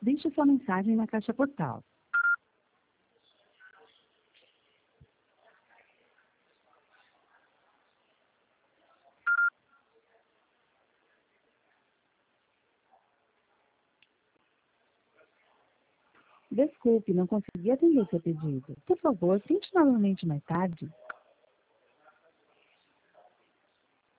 Deixe sua mensagem na caixa postal. Desculpe, não consegui atender seu pedido. Por favor, tente novamente mais tarde.